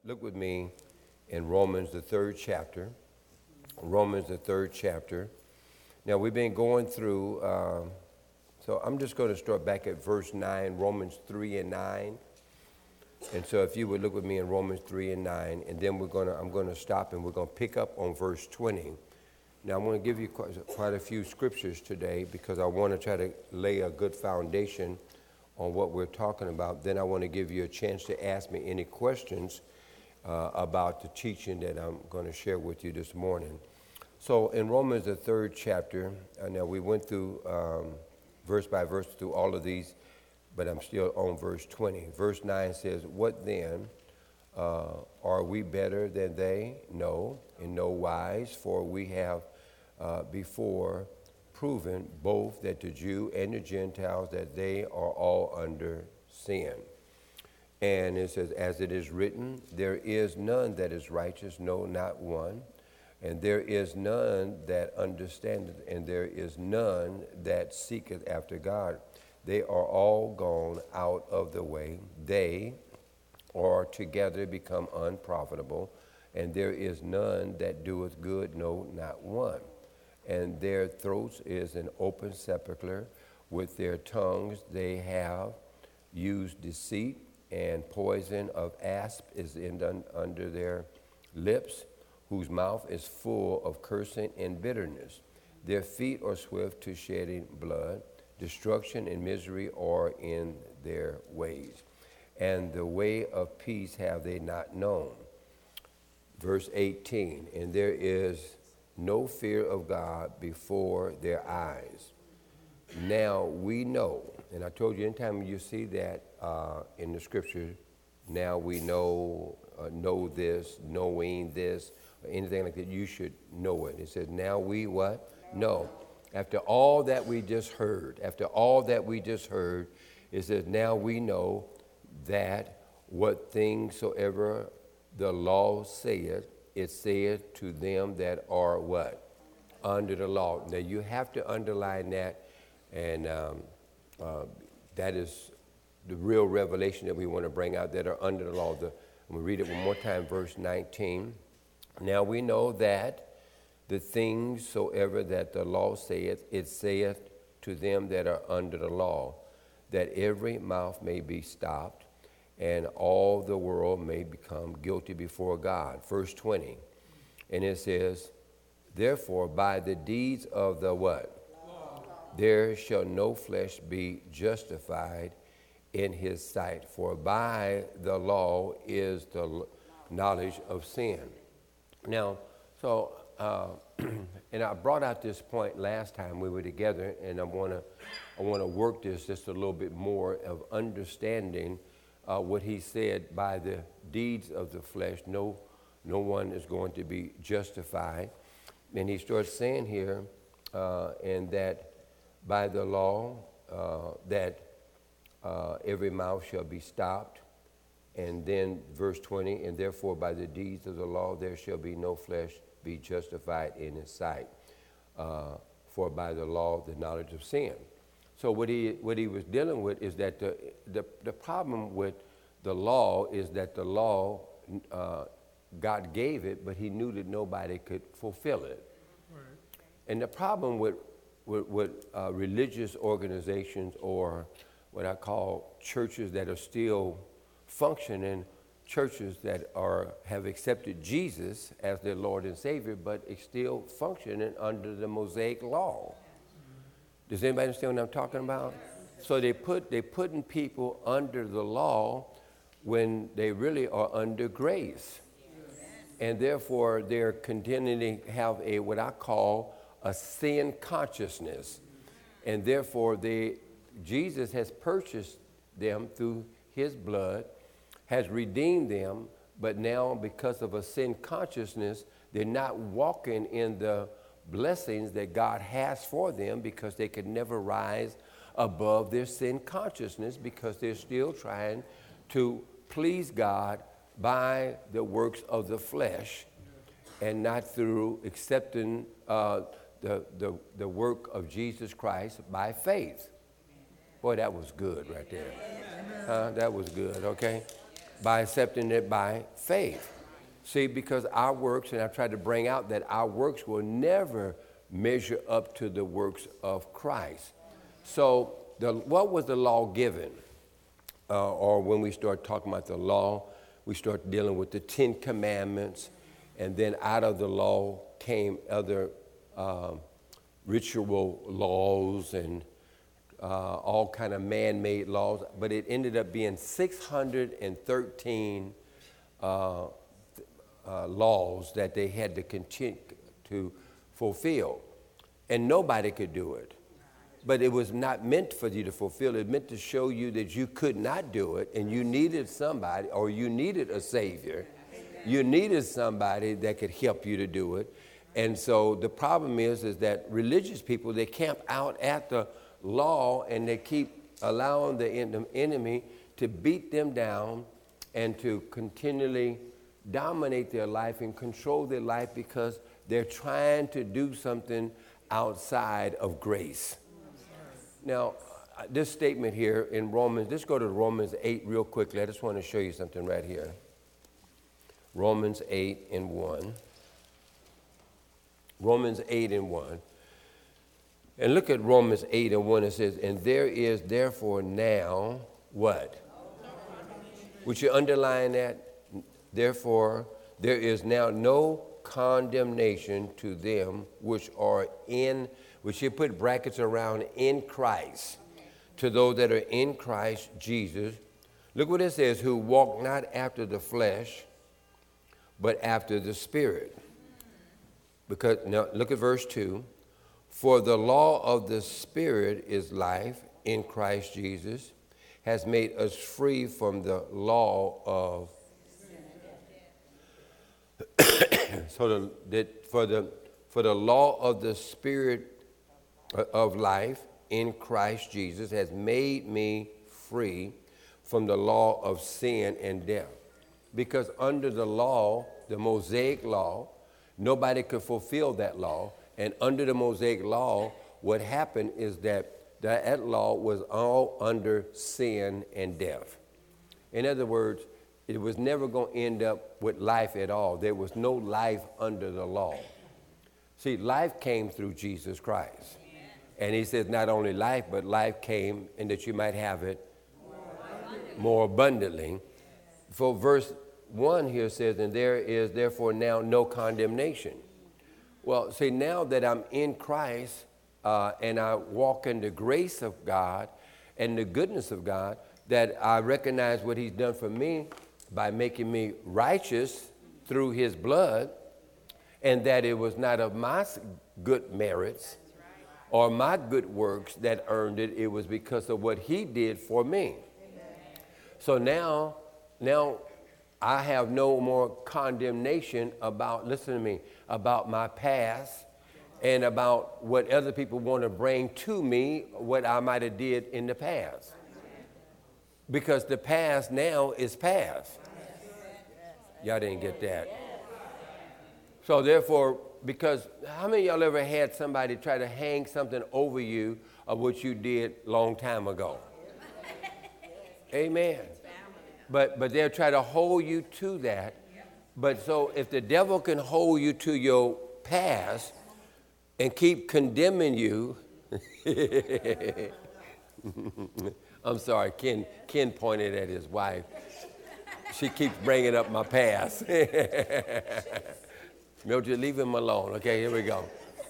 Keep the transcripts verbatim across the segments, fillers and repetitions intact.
look with me in Romans, the third chapter. Romans, the third chapter. Now, we've been going through, uh, so I'm just going to start back at verse nine, Romans three and nine. And so if you would look with me in Romans three and nine, and then we're going to, I'm going to stop and we're going to pick up on verse twenty. Now, I'm going to give you quite, quite a few scriptures today because I want to try to lay a good foundation on what we're talking about. Then I want to give you a chance to ask me any questions uh, about the teaching that I'm going to share with you this morning. So in Romans, the third chapter, uh, now we went through um, verse by verse through all of these, but I'm still on verse twenty. Verse nine says, "What then? Uh, are we better than they? No, in no wise, for we have uh, before proven both that the Jew and the Gentiles that they are all under sin." And it says, "As it is written, there is none that is righteous, no, not one. And there is none that understandeth, and there is none that seeketh after God. They are all gone out of the way. They are together become unprofitable, and there is none that doeth good, no, not one. And their throats is an open sepulchre. With their tongues they have used deceit, and poison of asp is in the, under their lips, whose mouth is full of cursing and bitterness. Their feet are swift to shedding blood. Destruction and misery are in their ways. And the way of peace have they not known." Verse eighteen, "And there is no fear of God before their eyes. Now we know," and I told you anytime you see that uh, in the scripture, now we know, uh, know this, knowing this, or anything like that, you should know it. It says, now we what? Know. After all that we just heard, after all that we just heard, it says, now we know that what things soever the law saith, it saith to them that are what? Under the law. Now you have to underline that, and um, uh, that is the real revelation that we want to bring out, that are under the law. The, I'm going to read it one more time, verse nineteen. "Now we know that the things soever that the law saith, it saith to them that are under the law, that every mouth may be stopped, and all the world may become guilty before God." Verse twenty, and it says, "Therefore by the deeds of the what? Law. There shall no flesh be justified in his sight, for by the law is the knowledge of sin." Now, so, uh, and I brought out this point last time we were together, and I want to I want to work this just a little bit more of understanding uh, what he said, by the deeds of the flesh, no, no one is going to be justified. And he starts saying here, uh, and that by the law, uh, that uh, every mouth shall be stopped. And then verse twenty, "And therefore by the deeds of the law there shall be no flesh be justified in his sight, uh, for by the law the knowledge of sin." So what he what he was dealing with is that the the, the problem with the law is that the law, uh, God gave it, but he knew that nobody could fulfill it. Right. And the problem with with, with uh, religious organizations, or what I call churches that are still functioning, churches that are have accepted Jesus as their Lord and Savior, but it's still functioning under the Mosaic law. Does anybody understand what I'm talking about? So they put they putting people under the law when they really are under grace, and therefore they're continuing to have a what I call a sin consciousness, and therefore they Jesus has purchased them through his blood, has redeemed them, but now because of a sin consciousness, they're not walking in the blessings that God has for them, because they could never rise above their sin consciousness, because they're still trying to please God by the works of the flesh and not through accepting uh, the, the, the work of Jesus Christ by faith. Boy, that was good right there. Uh, that was good, okay? By accepting it by faith. See, because our works, and I've tried to bring out that our works will never measure up to the works of Christ. So the, what was the law given? Uh, or when we start talking about the law, we start dealing with the Ten Commandments, and then out of the law came other um, ritual laws and uh, all kind of man-made laws, but it ended up being six hundred thirteen uh, uh, laws that they had to continue to fulfill, and nobody could do it. But it was not meant for you to fulfill. It meant to show you that you could not do it, and you needed somebody, or you needed a savior. You needed somebody that could help you to do it. And so the problem is, is that religious people, they camp out at the law, and they keep allowing the enemy to beat them down and to continually dominate their life and control their life because they're trying to do something outside of grace. Now, this statement here in Romans, let's go to Romans eight real quickly. I just want to show you something right here. Romans eight and one. Romans eight and one. And look at Romans eight and one. It says, and there is therefore now what? Would you underline that? Therefore, there is now no condemnation to them which are in, which you put brackets around, in Christ, to those that are in Christ Jesus. Look what it says, who walk not after the flesh, but after the Spirit. Because now look at verse two. For the law of the Spirit is life in Christ Jesus, has made us free from the law of so the, that for the for the law of the Spirit of life in Christ Jesus has made me free from the law of sin and death. Because under the law, the Mosaic law, nobody could fulfill that law. And under the Mosaic law, what happened is that that law was all under sin and death. In other words, it was never going to end up with life at all. There was no life under the law. See, life came through Jesus Christ. And he says not only life, but life came and that you might have it more abundantly. For verse one here says, and there is therefore now no condemnation. Well, see, now that I'm in Christ uh, and I walk in the grace of God and the goodness of God, that I recognize what he's done for me by making me righteous through his blood, and that it was not of my good merits or my good works that earned it. It was because of what he did for me. So now, now I have no more condemnation about, listen to me, about my past and about what other people want to bring to me, what I might have did in the past. Because the past now is past. Y'all didn't get that. So therefore, because how many of y'all ever had somebody try to hang something over you of what you did long time ago? Amen. But but they'll try to hold you to that. But so if the devil can hold you to your past and keep condemning you, I'm sorry, Ken, Ken pointed at his wife. She keeps bringing up my past. Mildred, leave him alone. Okay, here we go.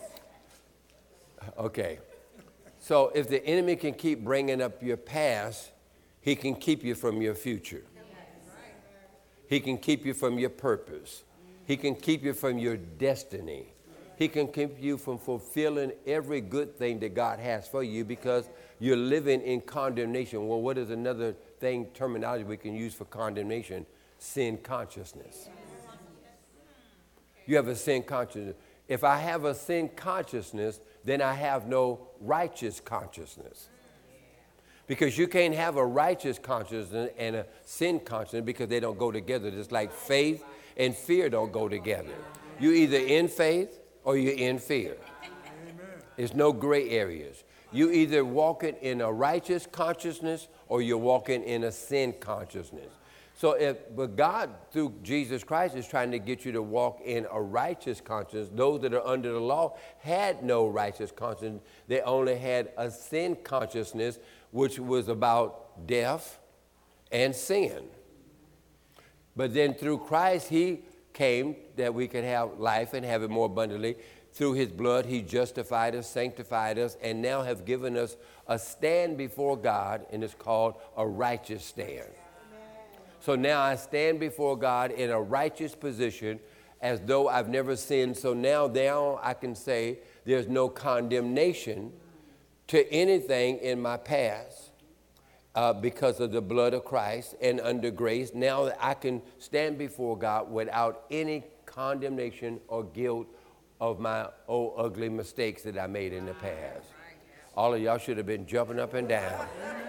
Okay. So if the enemy can keep bringing up your past, he can keep you from your future. He can keep you from your purpose. He can keep you from your destiny. He can keep you from fulfilling every good thing that God has for you because you're living in condemnation. Well, what is another thing, terminology we can use for condemnation? Sin consciousness. You have a sin consciousness. If I have a sin consciousness, then I have no righteous consciousness. Because you can't have a righteous consciousness and a sin consciousness because they don't go together. Just like faith and fear don't go together. You're either in faith or you're in fear. There's no gray areas. You either walking in a righteous consciousness or you're walking in a sin consciousness. So if, but God, through Jesus Christ, is trying to get you to walk in a righteous conscience. Those that are under the law had no righteous conscience. They only had a sin consciousness, which was about death and sin. But then through Christ, he came that we could have life and have it more abundantly. Through his blood, he justified us, sanctified us, and now have given us a stand before God, and it's called a righteous stand. So now I stand before God in a righteous position as though I've never sinned. So now, now I can say there's no condemnation to anything in my past uh, because of the blood of Christ and under grace. Now that I can stand before God without any condemnation or guilt of my old ugly mistakes that I made in the past. All of y'all should have been jumping up and down.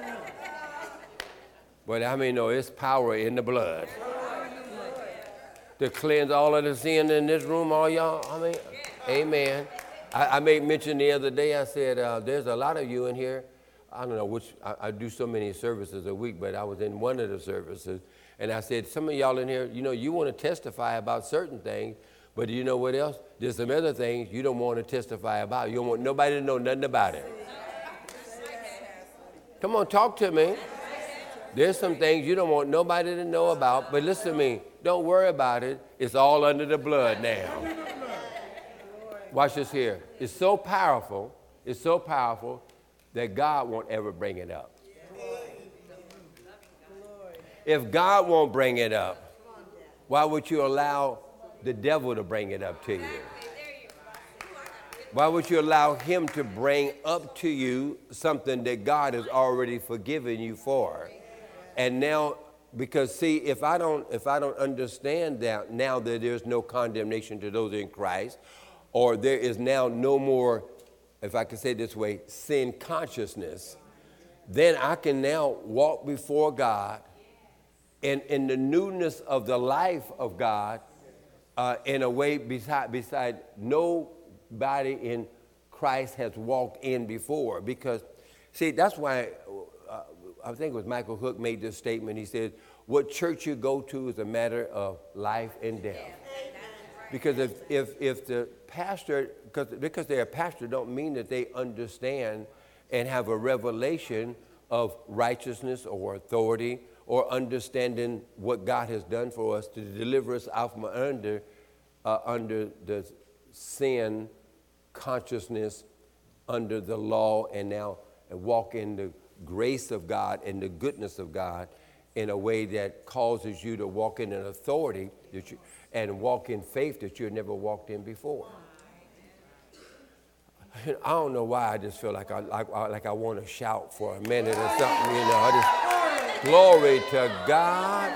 But how many know it's power in the blood to cleanse all of the sin in this room, all y'all? I mean, amen. I, I made mention the other day, I said, uh, there's a lot of you in here. I don't know which, I, I do so many services a week, but I was in one of the services. And I said, some of y'all in here, you know, you want to testify about certain things, but you know what else? There's some other things you don't want to testify about. You don't want nobody to know nothing about it. Come on, talk to me. There's some things you don't want nobody to know about, but listen to me. Don't worry about it. It's all under the blood now. Watch this here. It's so powerful. It's so powerful that God won't ever bring it up. If God won't bring it up, why would you allow the devil to bring it up to you? Why would you allow him to bring up to you something that God has already forgiven you for? And now, because see, if I don't, if I don't understand that now that there's no condemnation to those in Christ, or there is now no more, if I can say it this way, sin consciousness, then I can now walk before God in, in the newness of the life of God uh, in a way beside, beside nobody in Christ has walked in before. Because, see, that's why uh, I think it was Michael Hook made this statement. He said, what church you go to is a matter of life and death. Because if, if, if the pastor, because, because they're a pastor don't mean that they understand and have a revelation of righteousness or authority or understanding what God has done for us to deliver us out from under, uh, under the sin consciousness, under the law, and now and walk in the grace of God and the goodness of God in a way that causes you to walk in an authority that you, and walk in faith that you had never walked in before. I don't know why I just feel like I like, like I want to shout for a minute or something, you know. I just, glory to God.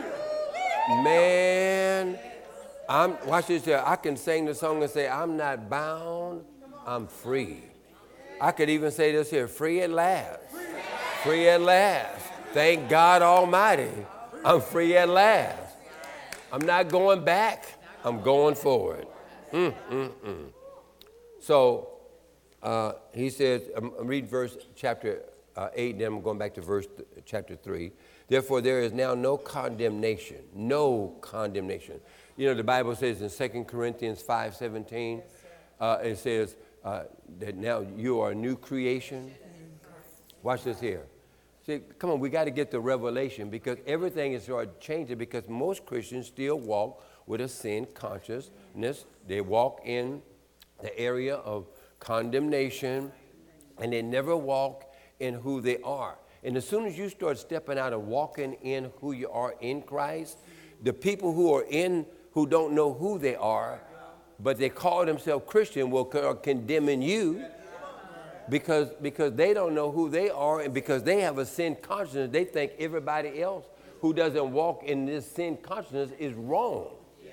Man, I'm, watch this here. I can sing the song and say, I'm not bound, I'm free. I could even say this here, free at last. Free at last. Thank God Almighty. I'm free at last. I'm not going back. I'm going forward. Mm, mm, mm. So uh, he says, I'm, I'm reading verse chapter uh, eight, and then I'm going back to verse th- chapter three. Therefore, there is now no condemnation. No condemnation. You know, the Bible says in Second Corinthians five seventeen, uh, it says uh, that now you are a new creation. Watch this here. See, come on, we got to get the revelation because everything is sort of changing because most Christians still walk with a sin consciousness. They walk in the area of condemnation and they never walk in who they are. And as soon as you start stepping out and walking in who you are in Christ, the people who are in, who don't know who they are, but they call themselves Christian will are condemning you. Because, because they don't know who they are and because they have a sin consciousness, they think everybody else who doesn't walk in this sin consciousness is wrong.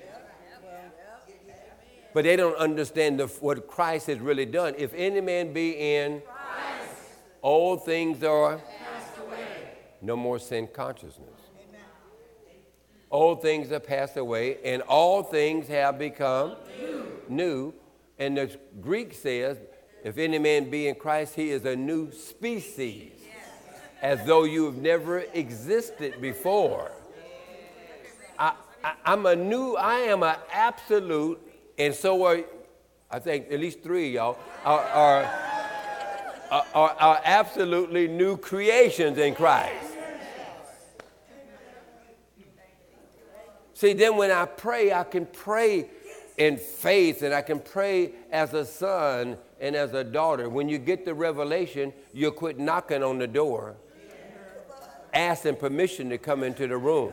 But they don't understand the, what Christ has really done. If any man be in Christ, all things are passed away. No more sin consciousness. All things are passed away and all things have become new. new. And the Greek says, if any man be in Christ, he is a new species, as though you have never existed before. I, I, I'm a new, I am an absolute, and so are, I think at least three of y'all, are, are, are, are, are absolutely new creations in Christ. See, then when I pray, I can pray in faith, and I can pray as a son and as a daughter. When you get the revelation, you'll quit knocking on the door, asking permission to come into the room.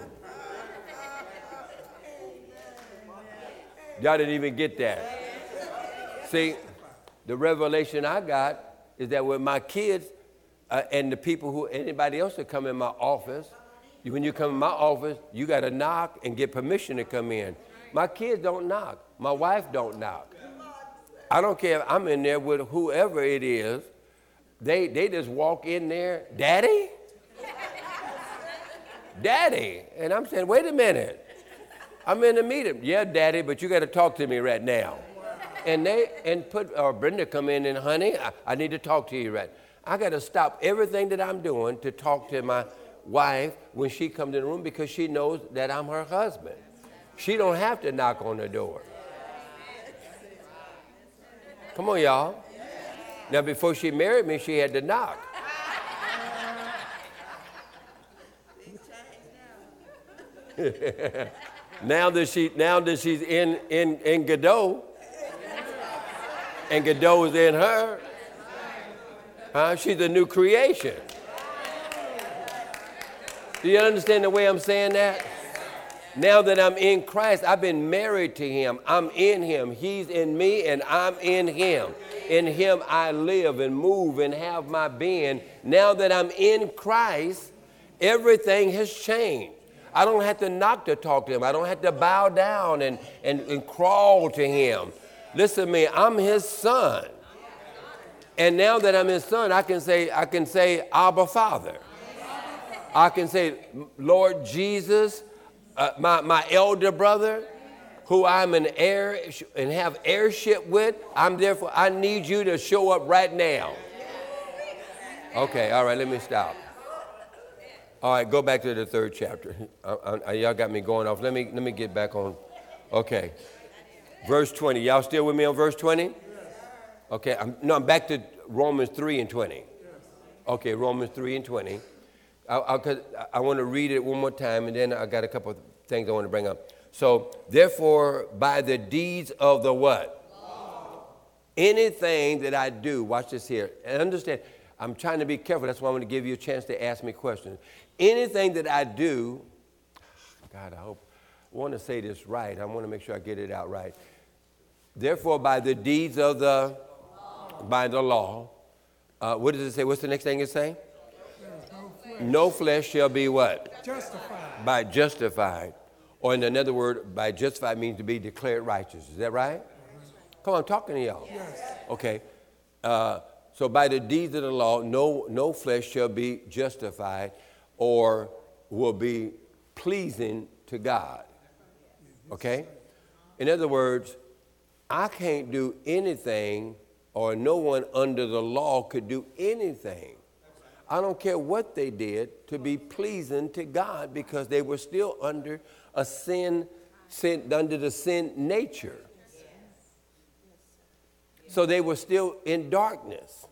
Y'all didn't even get that. See, the revelation I got is that with my kids uh, and the people who, anybody else that come in my office, when you come in my office, you got to knock and get permission to come in. My kids don't knock. My wife don't knock. I don't care if I'm in there with whoever it is. They, they just walk in there, Daddy? Daddy. And I'm saying, wait a minute. I'm in a meeting. Yeah, Daddy, but you got to talk to me right now. And they and put or Brenda come in and, honey, I, I need to talk to you right. I got to stop everything that I'm doing to talk to my wife when she comes in the room, because she knows that I'm her husband. She don't have to knock on the door. Come on, y'all. Now, before she married me, she had to knock. now that she now that she's in in in Godot, and Godot is in her, huh? She's a new creation. Do you understand the way I'm saying that? Now that I'm in Christ, I've been married to him. I'm in him. He's in me, and I'm in him. In him I live and move and have my being. Now that I'm in Christ, everything has changed. I don't have to knock to talk to him. I don't have to bow down and, and, and crawl to him. Listen to me, I'm his son. And now that I'm his son, I can say, I can say, Abba, Father. I can say, Lord Jesus, uh, my, my elder brother, who I'm an heir and have heirship with, I'm therefore, I need you to show up right now. Okay, all right, let me stop. All right, go back to the third chapter. I, I, y'all got me going off. Let me, let me get back on. Okay, verse twenty. Y'all still with me on verse twenty? Okay, I'm, no, I'm back to Romans three and twenty. Okay, Romans three and twenty. I, I, I want to read it one more time, and then I got a couple of things I want to bring up. So, therefore, by the deeds of the what? Law. Anything that I do, watch this here, and understand, I'm trying to be careful. That's why I want to give you a chance to ask me questions. Anything that I do, God, I hope, I want to say this right. I want to make sure I get it out right. Therefore, by the deeds of the, law. by the law, uh, what does it say? What's the next thing it say? No flesh shall be what? Justified. By justified. Or in another word, by justified means to be declared righteous. Is that right? Come on, I'm talking to y'all. Yes. Okay. Uh, so by the deeds of the law, no, no flesh shall be justified or will be pleasing to God. Okay? In other words, I can't do anything, or no one under the law could do anything. I don't care what they did to be pleasing to God, because they were still under a sin, sin under the sin nature. So they were still in darkness.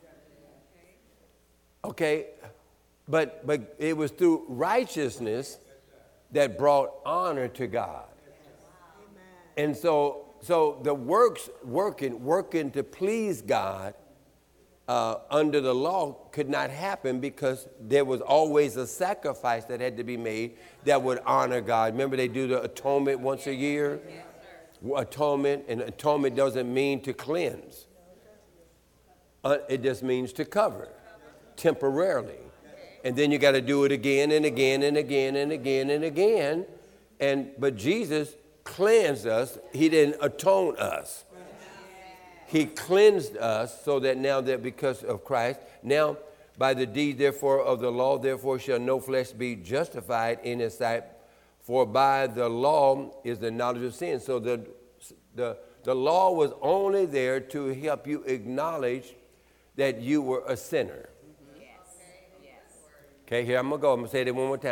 Okay, but but it was through righteousness that brought honor to God. And so so the works working working to please God Uh, under the law could not happen, because there was always a sacrifice that had to be made that would honor God. Remember, they do the atonement once a year? Yes, atonement, and atonement doesn't mean to cleanse. Uh, it just means to cover temporarily. And then you got to do it again and again and again and again and again. And but Jesus cleansed us. He didn't atone us. He cleansed us, so that now that because of Christ, now by the deed therefore of the law, therefore shall no flesh be justified in his sight, for by the law is the knowledge of sin. So the, the, the law was only there to help you acknowledge that you were a sinner. Okay, here I'm going to go. I'm going to say it one more time.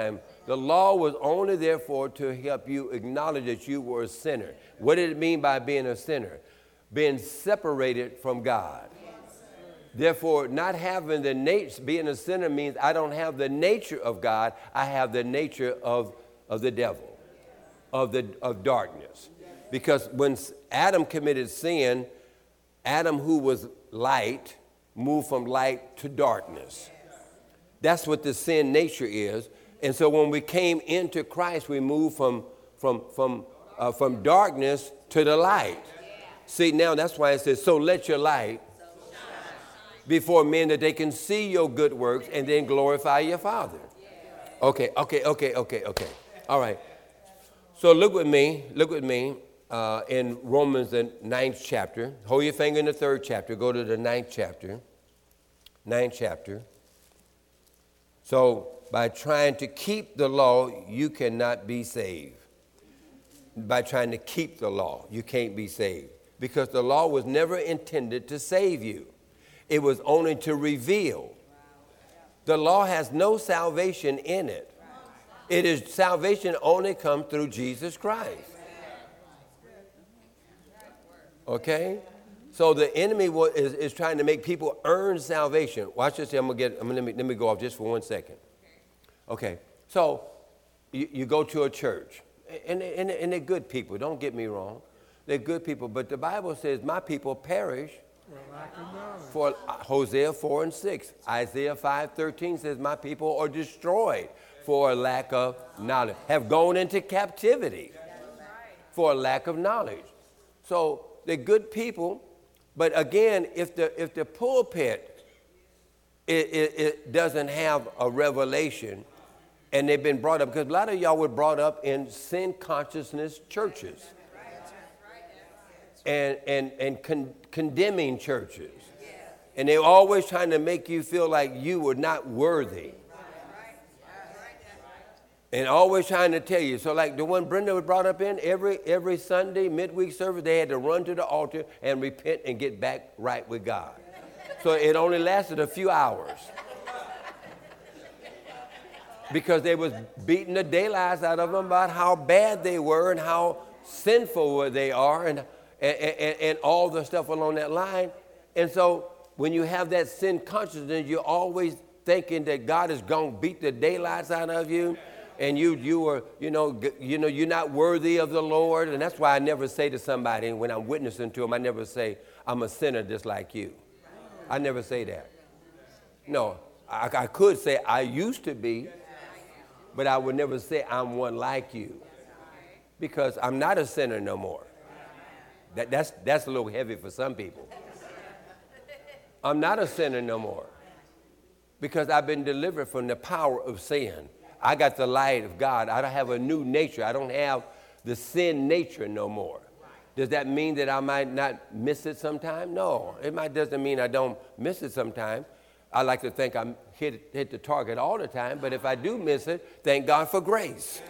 The law was only therefore to help you acknowledge that you were a sinner. What did it mean by being a sinner? Being separated from God. Therefore, not having the nature, being a sinner means I don't have the nature of God. I have the nature of, of the devil, of, the, of darkness. Because when Adam committed sin, Adam, who was light, moved from light to darkness. That's what the sin nature is. And so when we came into Christ, we moved from, from, from, uh, from darkness to the light. See, now that's why it says, so let your light before men that they can see your good works and then glorify your Father. Okay, okay, okay, okay, okay. All right. So look with me, look with me uh, in Romans, the ninth chapter. Hold your finger in the third chapter. Go to the ninth chapter. Ninth chapter. So by trying to keep the law, you cannot be saved. By trying to keep the law, you can't be saved. Because the law was never intended to save you. It was only to reveal. The law has no salvation in it. It is salvation only comes through Jesus Christ. Okay? So the enemy is, is trying to make people earn salvation. Watch this. I'm gonna get. I'm gonna let me, let me go off just for one second. Okay. So you, you go to a church, and, and, and they're good people. Don't get me wrong. They're good people. But the Bible says, "My people perish." For Hosea four and six. Isaiah five thirteen says, my people are destroyed for a lack of knowledge, have gone into captivity for a lack of knowledge. So they're good people, but again, if the if the pulpit it, it, it doesn't have a revelation, and they've been brought up, because a lot of y'all were brought up in sin consciousness churches. And, and, and con- condemning churches. And they're always trying to make you feel like you were not worthy. And always trying to tell you. So like the one Brenda was brought up in, every, every Sunday, midweek service, they had to run to the altar and repent and get back right with God. So it only lasted a few hours. Because they was beating the daylights out of them about how bad they were and how sinful they are and And, and, and all the stuff along that line. And so when you have that sin consciousness, you're always thinking that God is going to beat the daylights out of you. And you you are, you know, you know, you're not worthy of the Lord. And that's why I never say to somebody when I'm witnessing to them, I never say, I'm a sinner just like you. I never say that. No, I, I could say I used to be, but I would never say I'm one like you. Because I'm not a sinner no more. That, that's, that's a little heavy for some people. I'm not a sinner no more because I've been delivered from the power of sin. I got the light of God. I don't have a new nature. I don't have the sin nature no more. Does that mean that I might not miss it sometime? No, it might doesn't mean I don't miss it sometime. I like to think I hit, hit the target all the time, but if I do miss it, thank God for grace.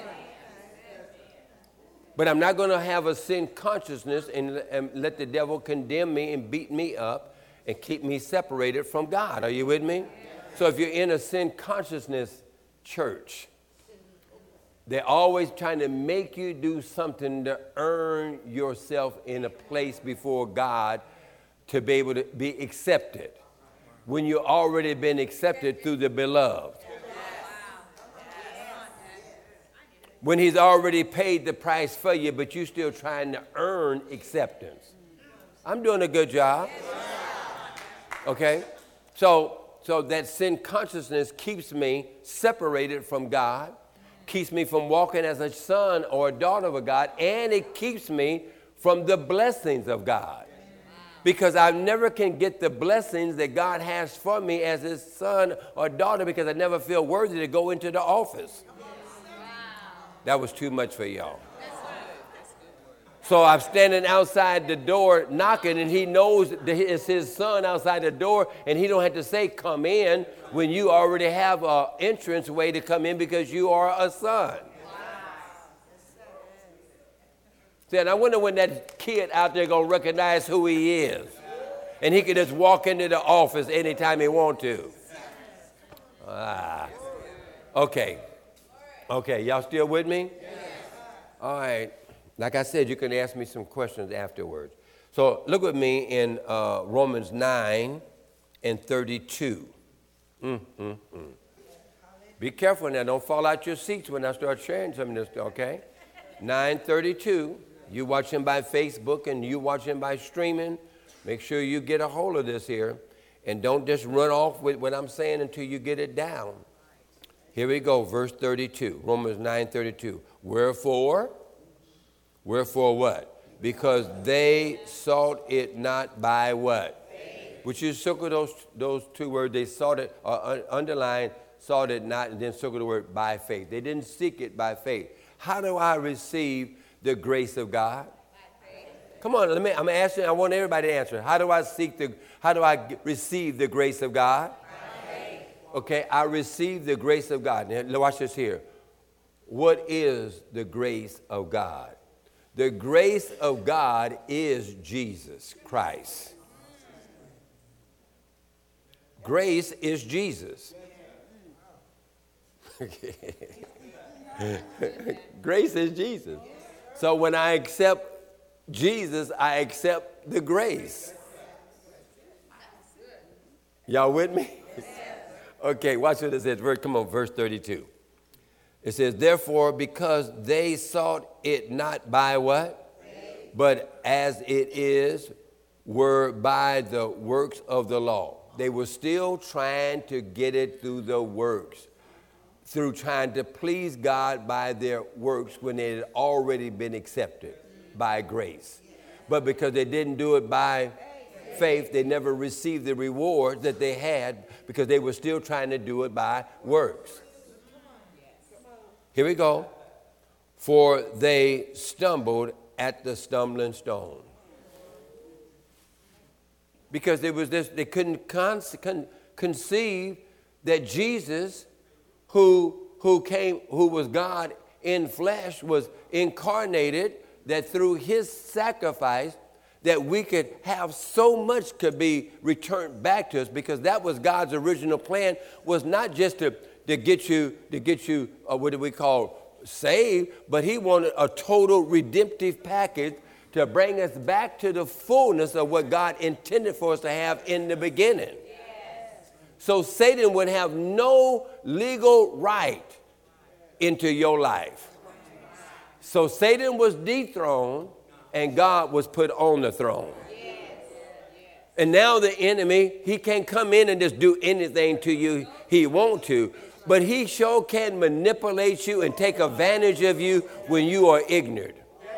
But I'm not going to have a sin consciousness and, and let the devil condemn me and beat me up and keep me separated from God. Are you with me? So if you're in a sin consciousness church, they're always trying to make you do something to earn yourself in a place before God to be able to be accepted when you've already been accepted through the beloved. When he's already paid the price for you, but you're still trying to earn acceptance. I'm doing a good job. Okay? So, so that sin consciousness keeps me separated from God, keeps me from walking as a son or a daughter of God, and it keeps me from the blessings of God. Because I never can get the blessings that God has for me as his son or daughter because I never feel worthy to go into the office. That was too much for y'all. So I'm standing outside the door knocking, and he knows that it's his son outside the door, and he don't have to say, come in, when you already have an entrance way to come in because you are a son. See, and I wonder when that kid out there going to recognize who he is, and he can just walk into the office anytime he want to. Ah, okay. Okay, y'all still with me? Yes. All right. Like I said, you can ask me some questions afterwards. So look with me in uh, Romans nine and thirty-two. Mm, mm, mm. Be careful now. Don't fall out your seats when I start sharing some of this, okay? nine thirty-two. You watching by Facebook and you watching by streaming. Make sure you get a hold of this here. And don't just run off with what I'm saying until you get it down. Here we go, verse thirty-two. Romans nine thirty-two. Wherefore? Wherefore what? Because they sought it not by what? Faith. Would you circle those, those two words? They sought it, or underline, sought it not, and then circle the word by faith. They didn't seek it by faith. How do I receive the grace of God? By faith. Come on, let me, I'm asking, I want everybody to answer. How do I seek the, how do I receive the grace of God? By faith. Okay, I receive the grace of God. Now, watch this here. What is the grace of God? The grace of God is Jesus Christ. Grace is Jesus. Grace is Jesus. So when I accept Jesus, I accept the grace. Y'all with me? Okay, watch what it says. Come on, verse thirty-two. It says, therefore, because they sought it not by what? Faith. But as it is, were by the works of the law. They were still trying to get it through the works, through trying to please God by their works when they had already been accepted by grace. But because they didn't do it by faith, they never received the reward that they had because they were still trying to do it by works. Here we go. For they stumbled at the stumbling stone. Because there was this, they couldn't con- con- conceive that Jesus, who, who came, who was God in flesh, was incarnated, that through his sacrifice, that we could have so much could be returned back to us, because that was God's original plan, was not just to to get you, to get you, uh, what do we call, saved, but he wanted a total redemptive package to bring us back to the fullness of what God intended for us to have in the beginning. Yes. So Satan would have no legal right into your life. So Satan was dethroned and God was put on the throne. Yes. And now the enemy, he can't come in and just do anything to you he wants to. But he sure can manipulate you and take advantage of you when you are ignorant.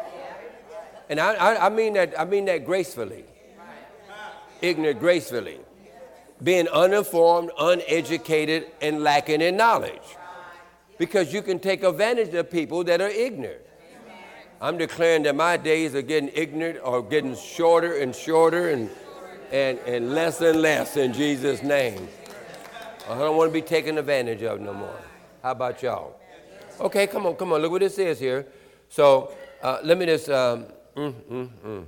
And I, I, I mean that I mean that gracefully. Ignorant gracefully. Being uninformed, uneducated, and lacking in knowledge. Because you can take advantage of people that are ignorant. I'm declaring that my days are getting ignorant or getting shorter and shorter and, and, and less and less in Jesus' name. I don't want to be taken advantage of no more. How about y'all? Okay, come on, come on. Look what it says here. So uh, let me just, um, mm, mm, mm.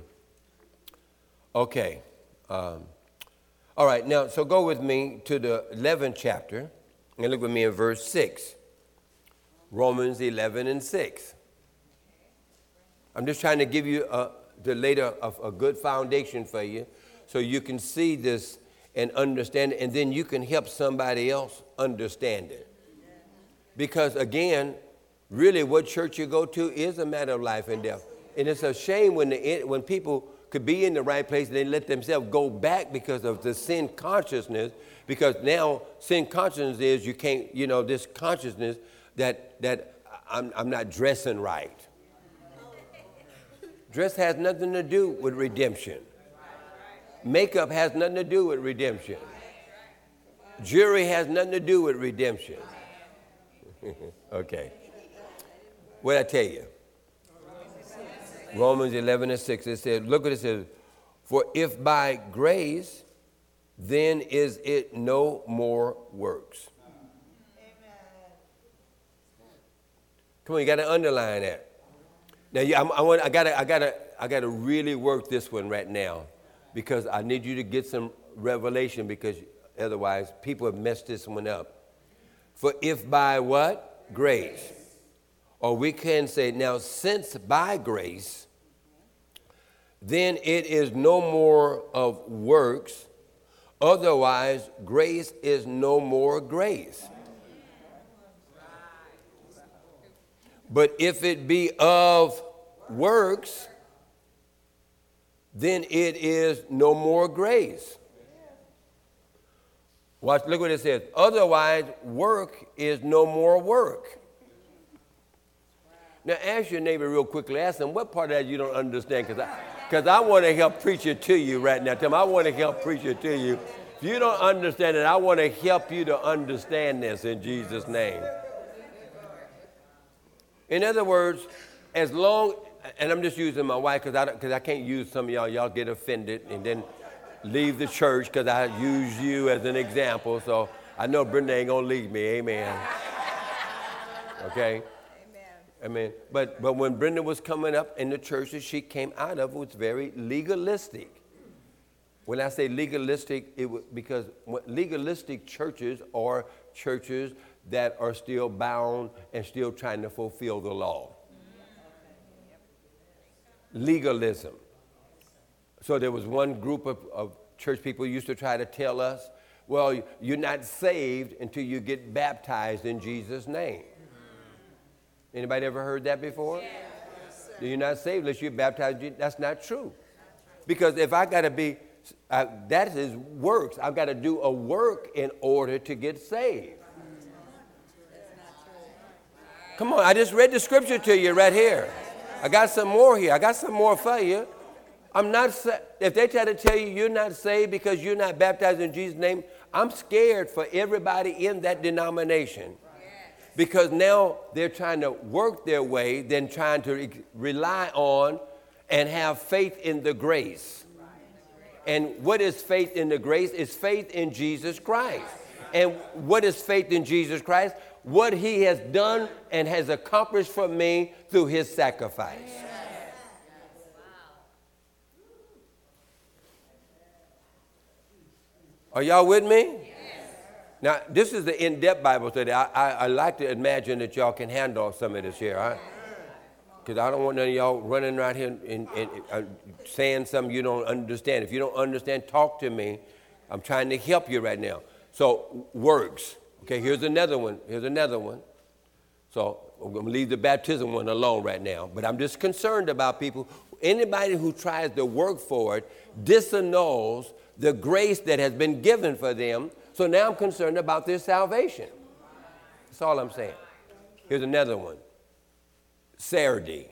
okay. Um, all right, now, so go with me to the eleventh chapter and look with me in verse six. Romans eleven and six. I'm just trying to give you a, to lay a, a good foundation for you so you can see this and understand it, and then you can help somebody else understand it. Because again, really what church you go to is a matter of life and death. And it's a shame when, the, when people could be in the right place and they let themselves go back because of the sin consciousness, because now sin consciousness is you can't, you know, this consciousness that, that I'm, I'm not dressing right. Dress has nothing to do with redemption. Makeup has nothing to do with redemption. Jewelry has nothing to do with redemption. Okay. What did I tell you? Romans eleven and six. It says, look what it says. For if by grace, then is it no more works. Come on, you got to underline that. Now, you, I'm, I, want, I gotta, I gotta, I gotta really work this one right now, because I need you to get some revelation, because otherwise people have messed this one up. For if by what? Grace. Or we can say, now since by grace, then it is no more of works, otherwise grace is no more grace. But if it be of works, then it is no more grace. Watch, look what it says. Otherwise, work is no more work. Now, ask your neighbor real quickly. Ask them what part of that you don't understand, because I, because I want to help preach it to you right now. Tell them I want to help preach it to you. If you don't understand it, I want to help you to understand this in Jesus' name. In other words, as long, and I'm just using my wife because I, because I can't use some of y'all. Y'all get offended and then leave the church because I use you as an example. So I know Brenda ain't going to leave me. Amen. Okay? Amen. But, but when Brenda was coming up in the church that she came out of, it was very legalistic. When I say legalistic, it was because legalistic churches are churches that are still bound and still trying to fulfill the law. Legalism. So there was one group of, of church people used to try to tell us, well, you're not saved until you get baptized in Jesus' name. Anybody ever heard that before? Yes. You're not saved unless you're baptized. That's not true. Because if I got to be, uh, that is works. I've got to do a work in order to get saved. Come on, I just read the scripture to you right here. I got some more here. I got some more for you. I'm not, sa- if they try to tell you you're not saved because you're not baptized in Jesus' name, I'm scared for everybody in that denomination. Because now they're trying to work their way, then trying to re- rely on and have faith in the grace. And what is faith in the grace? It's faith in Jesus Christ. And what is faith in Jesus Christ? What he has done and has accomplished for me through his sacrifice. Are y'all with me? Now, this is the in-depth Bible study. I, I, I like to imagine that y'all can handle some of this here, because I don't want none of y'all running around here and, and, and uh, saying something you don't understand. If you don't understand, talk to me. I'm trying to help you right now. So, works. Okay, here's another one. Here's another one. So, I'm going to leave the baptism one alone right now. But I'm just concerned about people. Anybody who tries to work for it disannuls the grace that has been given for them. So now I'm concerned about their salvation. That's all I'm saying. Here's another one. Saturday.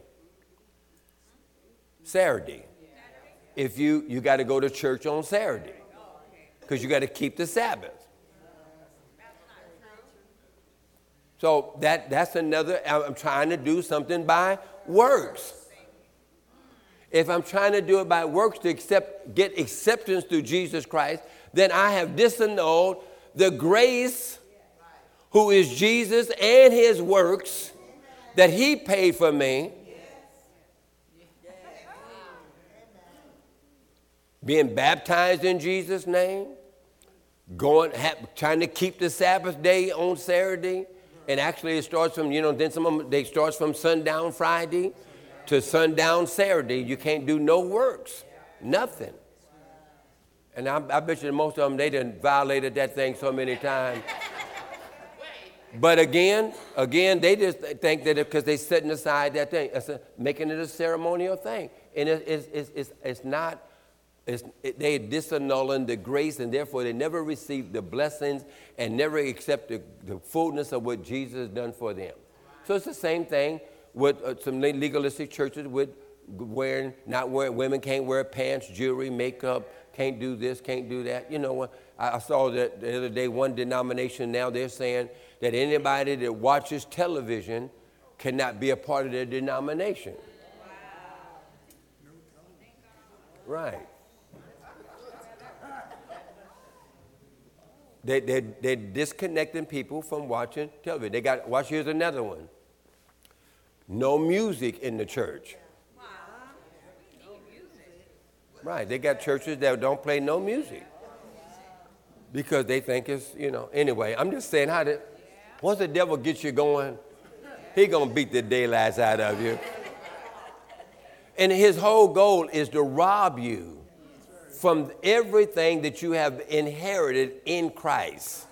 Saturday. If you, you got to go to church on Saturday because you got to keep the Sabbath. So that, that's another, I'm trying to do something by works. If I'm trying to do it by works to accept, get acceptance through Jesus Christ, then I have disannulled the grace who is Jesus and his works that he paid for me. Being baptized in Jesus' name, going, have, trying to keep the Sabbath day on Saturday, and actually it starts from, you know, then some of them, they starts from sundown Friday to sundown Saturday. You can't do no works, nothing. And I, I bet you most of them, they done violated that thing so many times. But again, again, they just think that because they're setting aside that thing, it's a, making it a ceremonial thing. And it, it's, it's, it's, it's not, it's, it, they're disannulling the grace, and therefore they never receive the blessings and never accept the, the fullness of what Jesus has done for them. So it's the same thing with uh, some legalistic churches with wearing, not wearing, women can't wear pants, jewelry, makeup, can't do this, can't do that. You know, I saw that the other day, one denomination now, they're saying that anybody that watches television cannot be a part of their denomination. Wow. Right. They, they, they're disconnecting people from watching television. They got, watch, here's another one. No music in the church. Right, they got churches that don't play no music because they think it's, you know, anyway, I'm just saying how to, once the devil gets you going, He going to beat the daylights out of you. And his whole goal is to rob you from everything that you have inherited in Christ.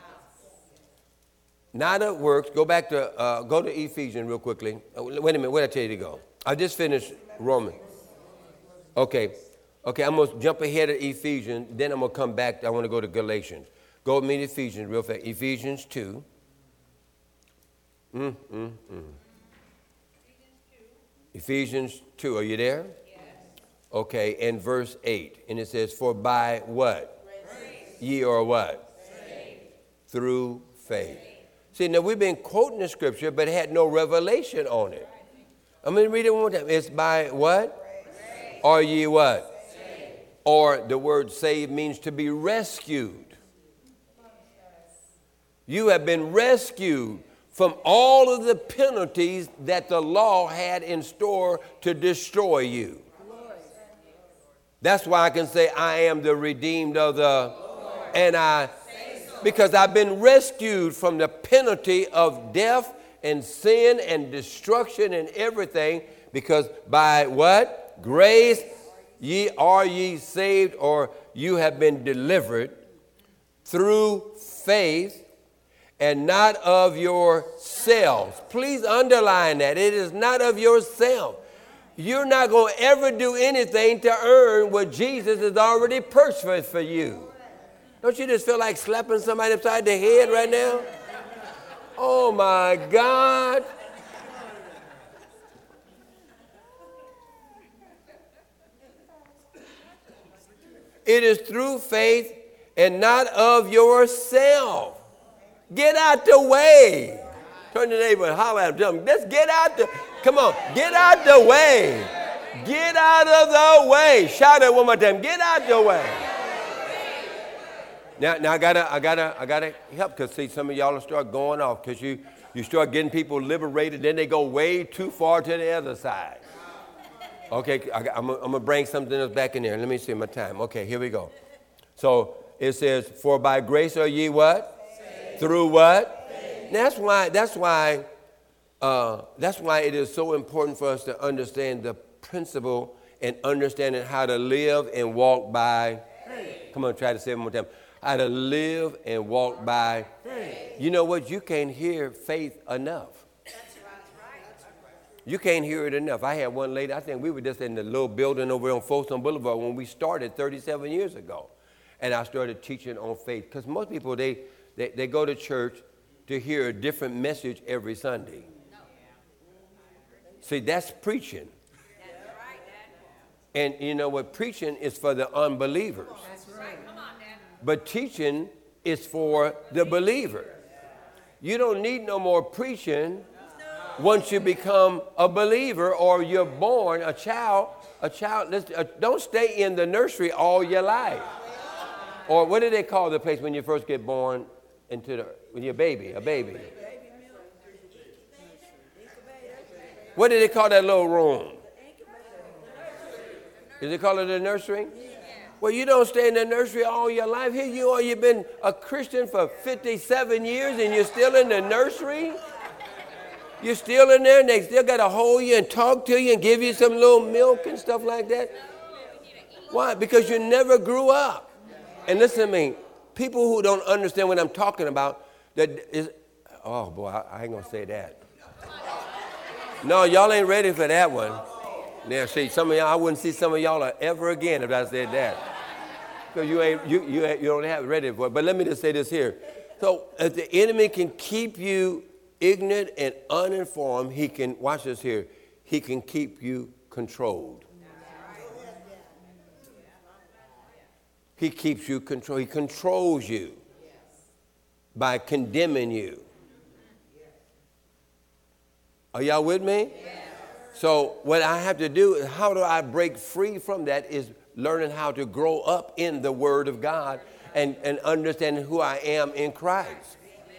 Not of works. Go back to, uh, go to Ephesians real quickly. Uh, wait a minute, where did I tell you to go? I just finished Romans. Okay, okay, I'm going to jump ahead of Ephesians, then I'm going to come back. I want to go to Galatians. Go with me to Ephesians real fast. Ephesians two. Mm, mm, mm. Ephesians two, are you there? Yes. Okay, and verse eight, and it says, for by what? Grace. Ye are what? Saved. Through faith. See, now we've been quoting the scripture, but it had no revelation on it. I'm going to read it one more time. It's by what? Grace. Are ye what? Saved. Or the word saved means to be rescued. You have been rescued from all of the penalties that the law had in store to destroy you. That's why I can say I am the redeemed of the Lord. And I, because I've been rescued from the penalty of death and sin and destruction and everything, because by what? Grace ye are ye saved, or you have been delivered through faith, and not of yourselves. Please underline that. It is not of yourself. You're not going to ever do anything to earn what Jesus has already purchased for you. Don't you just feel like slapping somebody upside the head right now? Oh, my God. It is through faith and not of yourself. Get out the way. Turn to the neighbor and holler at him. Let's get out the, come on, get out the way. Get out of the way. Shout it one more time. Get out the way. Now, now I gotta, I gotta, I gotta help, because see, some of y'all will start going off because you, you start getting people liberated, then they go way too far to the other side. Okay, I, I'm, I'm gonna bring something else back in there. Let me see my time. Okay, here we go. So it says, for by grace are ye what? Through what? Faith. That's why, that's why, uh, that's why it is so important for us to understand the principle and understanding how to live and walk by faith. Come on, try to say it one more time. How to live and walk by faith. You know what? You can't hear faith enough. That's right. You can't hear it enough. I had one lady, I think we were just in the little building over on Folsom Boulevard when we started thirty-seven years ago. And I started teaching on faith. Because most people, they, they, they go to church to hear a different message every Sunday. See, that's preaching. And you know what? Preaching is for the unbelievers. But teaching is for the believer. You don't need no more preaching once you become a believer or you're born a child. A child. Listen, uh, don't stay in the nursery all your life. Or what do they call the place when you first get born into the, when you're a baby, a baby? What do they call that little room? Is it called a nursery? Well, you don't stay in the nursery all your life. Here you are, you've been a Christian for fifty-seven years and you're still in the nursery? You're still in there and they still got to hold you and talk to you and give you some little milk and stuff like that? Why? Because you never grew up. And listen to me, people who don't understand what I'm talking about, that is, oh boy, I, I ain't gonna say that. No, y'all ain't ready for that one. Now, see, some of y'all, I wouldn't see some of y'all ever again if I said that. Because you ain't, you, you, you don't have it ready for it. But let me just say this here. So if the enemy can keep you ignorant and uninformed, he can, watch this here, he can keep you controlled. He keeps you controlled. He controls you by condemning you. Are y'all with me? So what I have to do is, how do I break free from that, is learning how to grow up in the Word of God and, and understanding who I am in Christ.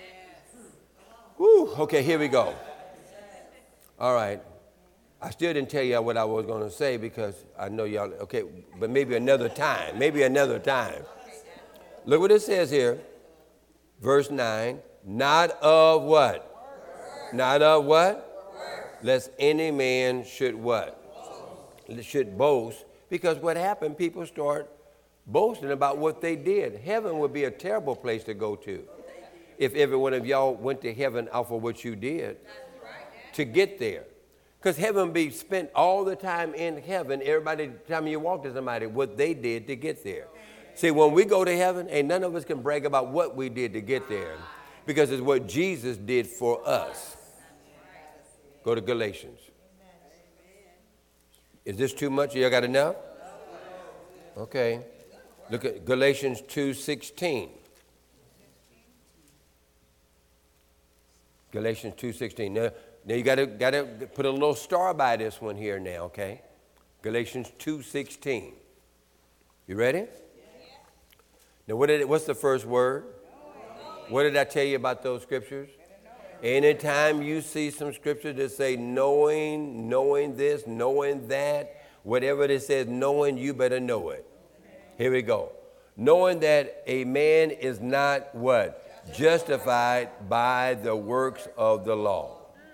Woo, okay, here we go. All right. I still didn't tell y'all what I was going to say because I know y'all, okay, but maybe another time, maybe another time. Look what it says here, verse nine, not of what? Not of what? Lest any man should what? Should boast. Because what happened, people start boasting about what they did. Heaven would be a terrible place to go to if every one of y'all went to heaven off of what you did to get there. Because heaven be spent all the time in heaven, everybody, the time you walk to somebody, what they did to get there. See, when we go to heaven, ain't none of us can brag about what we did to get there, because it's what Jesus did for us. Go to Galatians. Is this too much? You got enough? Okay. Look at Galatians two sixteen. Galatians two sixteen. Now, now you got to got to put a little star by this one here now, okay? Galatians two sixteen. You ready? Now, what did it, what's the first word? What did I tell you about those scriptures? Anytime you see some scripture that say knowing, knowing this, knowing that, whatever it says knowing, you better know it. Here we go. Knowing that a man is not what? Justified by the works of the law.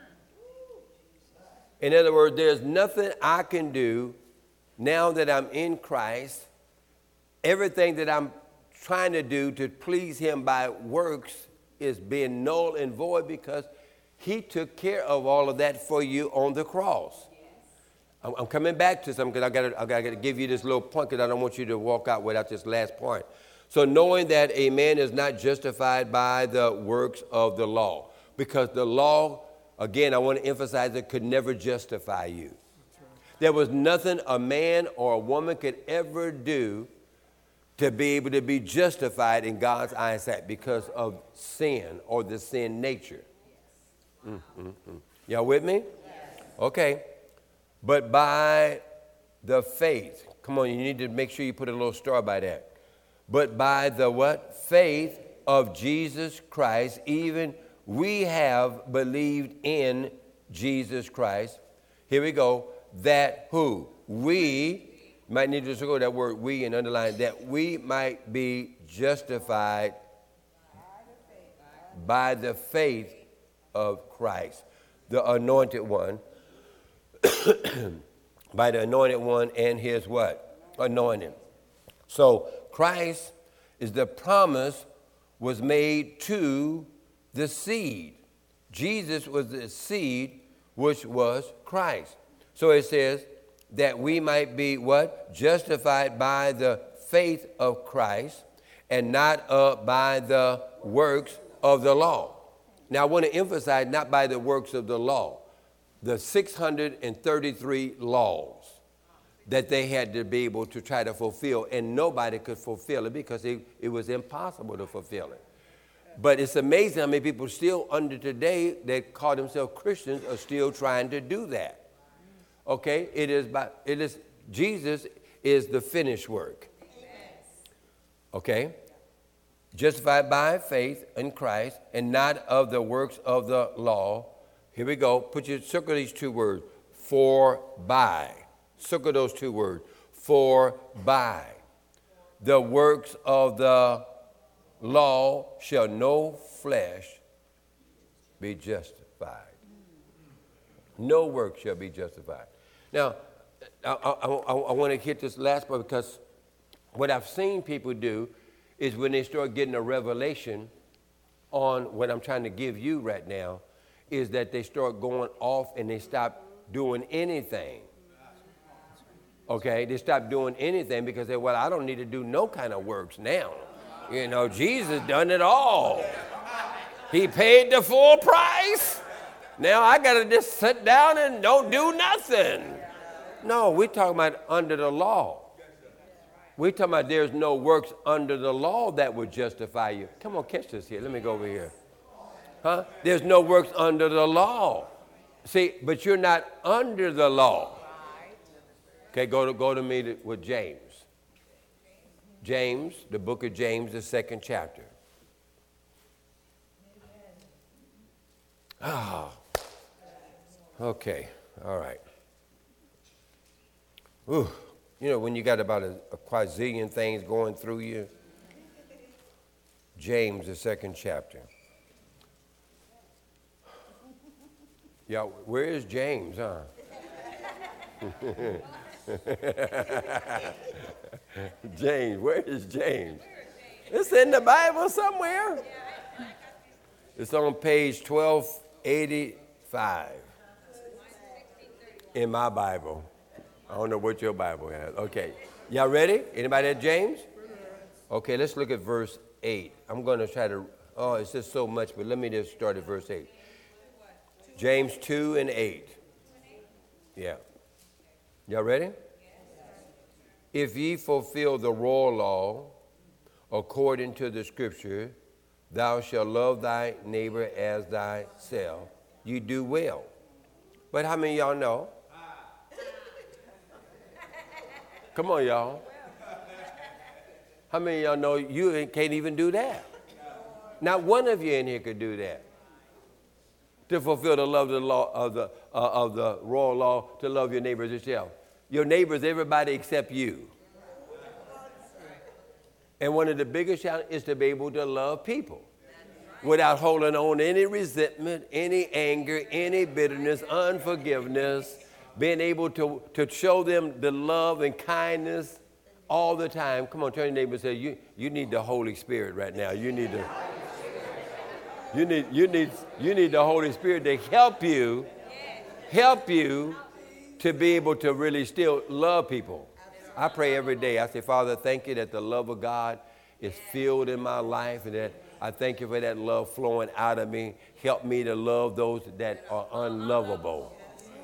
In other words, there's nothing I can do now that I'm in Christ. Everything that I'm trying to do to please him by works is being null and void, because he took care of all of that for you on the cross. I'm, I'm coming back to something, because I got I got to give you this little point, because I don't want you to walk out without this last point. So knowing that a man is not justified by the works of the law, because the law, again, I want to emphasize, it could never justify you. There was nothing a man or a woman could ever do to be able to be justified in God's eyesight because of sin or the sin nature. Mm, mm, mm. Y'all with me? Okay. But by the faith, come on, you need to make sure you put a little star by that. But by the what? Faith of Jesus Christ, even we have believed in Jesus Christ. Here we go. That who? We. Might need to circle that word we and underline that we might be justified by the faith of Christ, the anointed one, by the anointed one and his what? Anointing. So Christ is the promise was made to the seed. Jesus was the seed, which was Christ. So it says, that we might be what? Justified by the faith of Christ and not uh, by the works of the law. Now, I want to emphasize not by the works of the law. The six hundred thirty-three laws that they had to be able to try to fulfill, and nobody could fulfill it because it, it was impossible to fulfill it. But it's amazing how many people still under today that call themselves Christians are still trying to do that. Okay, it is by it is Jesus is the finished work. Okay, justified by faith in Christ and not of the works of the law. Here we go. Put your circle these two words. For by. Circle those two words. For by the works of the law shall no flesh be justified. No work shall be justified. Now, I, I, I, I want to hit this last part, because what I've seen people do is when they start getting a revelation on what I'm trying to give you right now, is that they start going off and they stop doing anything. Okay, they stop doing anything because they, well, I don't need to do no kind of works now. You know, Jesus done it all. He paid the full price. Now I got to just sit down and don't do nothing. No, we're talking about under the law. We're talking about there's no works under the law that would justify you. Come on, catch this here. Let me go over here. Huh? There's no works under the law. See, but you're not under the law. Okay, go to, go to me to, with James. James, the book of James, the second chapter. Ah. Okay, all right. Ooh, you know, when you got about a, a quadrillion things going through you. James, the second chapter. Yeah, where is James, huh? James, where is James? It's in the Bible somewhere. It's on page twelve eighty-five in my Bible. I don't know what your Bible has. Okay. Y'all ready? Anybody at James? Okay, let's look at verse eight. I'm going to try to, oh, it's just so much, but let me just start at verse eight. James two and eight. Yeah. Y'all ready? If ye fulfill the royal law according to the scripture, thou shalt love thy neighbor as thyself, you do well. But how many of y'all know? Come on, y'all. How many of y'all know you can't even do that? Not one of you in here could do that. To fulfill the love of the law of the uh, of the royal law, to love your neighbor as yourself. Your neighbors, everybody except you. And one of the biggest challenges is to be able to love people without holding on to any resentment, any anger, any bitterness, unforgiveness, being able to, to show them the love and kindness all the time. Come on, turn to your neighbor and say, you, you need the Holy Spirit right now. You need to. You need, you need, you need the Holy Spirit to help you, help you to be able to really still love people. I pray every day. I say, Father, thank you that the love of God is filled in my life, and that I thank you for that love flowing out of me. Help me to love those that are unlovable.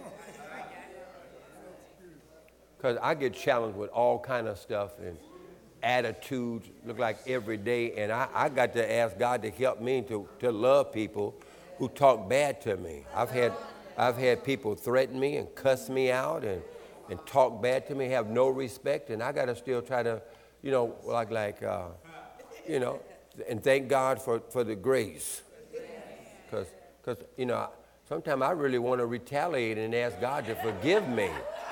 Because I get challenged with all kind of stuff and attitudes, look like every day, and I, I got to ask God to help me to, to love people who talk bad to me. I've had I've had people threaten me and cuss me out and, and talk bad to me, have no respect, and I got to still try to, you know, like like uh, you know, and thank God for, for the grace, because because you know sometimes I really want to retaliate and ask God to forgive me.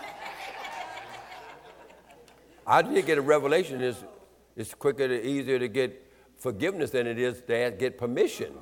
I did get a revelation. It's, it's quicker and easier to get forgiveness than it is to get permission.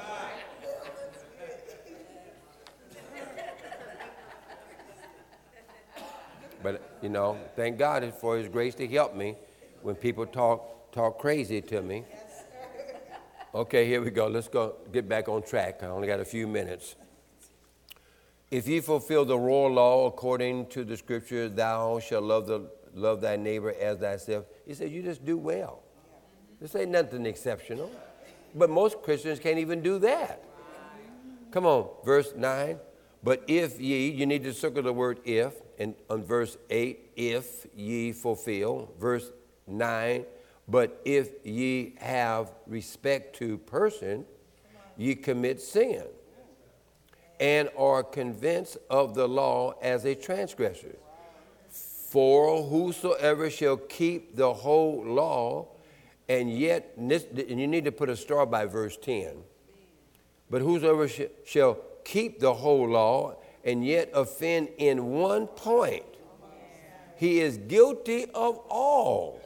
But, you know, thank God for his grace to help me when people talk talk crazy to me. Okay, here we go. Let's go get back on track. I only got a few minutes. If ye fulfill the royal law according to the scripture, thou shalt love the love thy neighbor as thyself. He said, you just do well. This ain't nothing exceptional. But most Christians can't even do that. Come on, verse nine. But if ye, you need to circle the word if, and on verse eight, if ye fulfill. Verse nine, but if ye have respect to person, ye commit sin, and are convinced of the law as a transgressor. For whosoever shall keep the whole law, and yet, and you need to put a star by verse ten. But whosoever sh- shall keep the whole law, and yet offend in one point, he is guilty of all.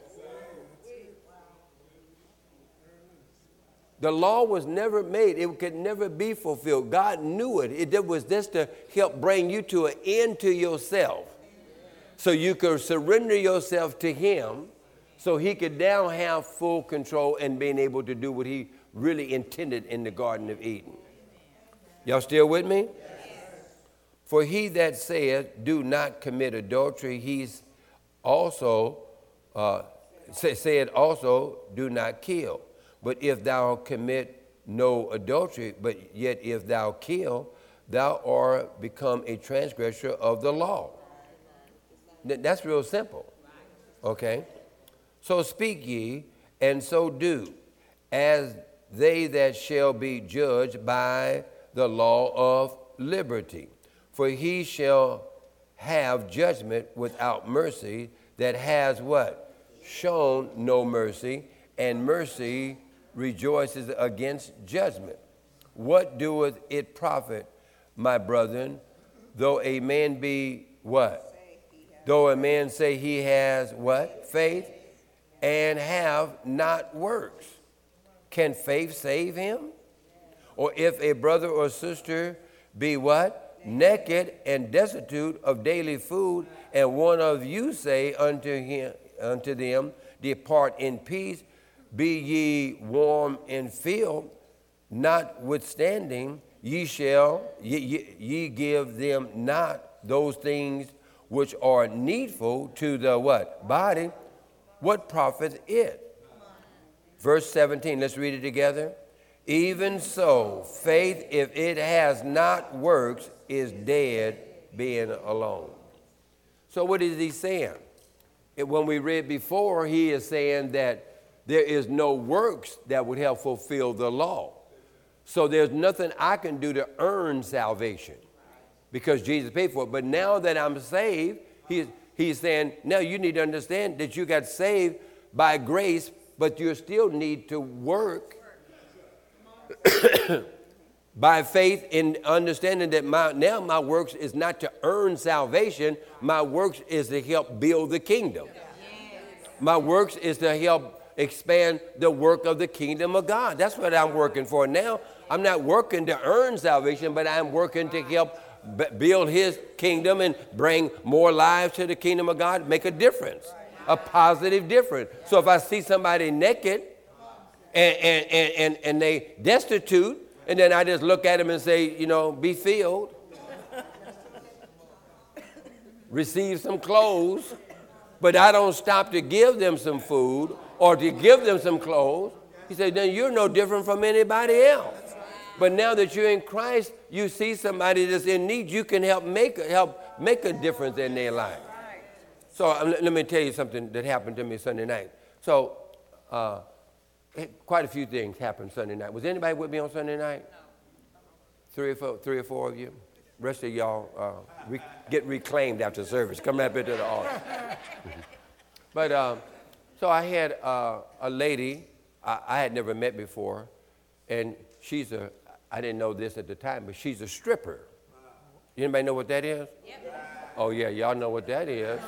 The law was never made. It could never be fulfilled. God knew it. It was just to help bring you to an end to yourself, so you could surrender yourself to him, so he could now have full control and being able to do what he really intended in the Garden of Eden. Y'all still with me? Yes. For he that saith, do not commit adultery, he's also, uh, say, said also, do not kill. But if thou commit no adultery, but yet if thou kill, thou art become a transgressor of the law. That's real simple, okay? So speak ye, and so do, as they that shall be judged by the law of liberty. For he shall have judgment without mercy that has what? Shown no mercy, and mercy rejoices against judgment. What doeth it profit, my brethren, though a man be what? Though a man say he has what? Faith, and have not works. Can faith save him? Or if a brother or sister be what? naked and destitute of daily food, and one of you say unto him, unto them, depart in peace, be ye warm and filled, notwithstanding ye shall, ye, ye, ye give them not those things which are needful to the what? Body. What profit it? Verse seventeen, let's read it together. Even so, faith, if it has not works, is dead being alone. So what is he saying? When we read before, he is saying that there is no works that would help fulfill the law. So there's nothing I can do to earn salvation because Jesus paid for it. But now that I'm saved, he's, he's saying, now you need to understand that you got saved by grace, but you still need to work by faith in understanding that my, now my works is not to earn salvation. My works is to help build the kingdom. My works is to help expand the work of the kingdom of God. That's what I'm working for now. I'm not working to earn salvation, but I'm working to help b- build his kingdom and bring more lives to the kingdom of God, make a difference, a positive difference. So if I see somebody naked and, and, and, and, and they destitute, and then I just look at them and say, you know, be filled, receive some clothes, but I don't stop to give them some food or to give them some clothes, he said, then you're no different from anybody else. But now that you're in Christ, you see somebody that's in need, you can help make, help make a difference in their life. So um, let me tell you something that happened to me Sunday night. So uh, quite a few things happened Sunday night. Was anybody with me on Sunday night? No. Three or four, three or four of you? Rest of y'all uh, re- get reclaimed after service. Come up into the altar. But um, so I had uh, a lady I, I had never met before, and she's a, I didn't know this at the time, but she's a stripper. Anybody know what that is? Yep. Oh, yeah, y'all know what that is.